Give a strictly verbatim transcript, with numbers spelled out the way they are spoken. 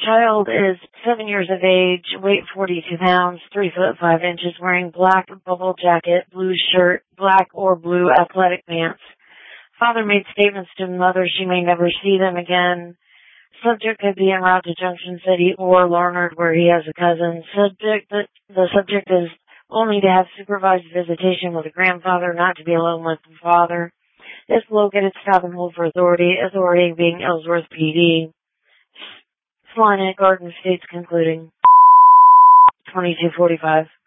Child is seven years of age, weight forty-two pounds, three foot five inches, wearing black bubble jacket, blue shirt, black or blue athletic pants. Father made statements to mother she may never see them again. Subject could be en route to Junction City or Larned, where he has a cousin. Subject, the, the subject is only to have supervised visitation with a grandfather, not to be alone with the father. Is located stop and hold for authority, authority being Ellsworth P D. Salina Garden States concluding twenty-two forty-five.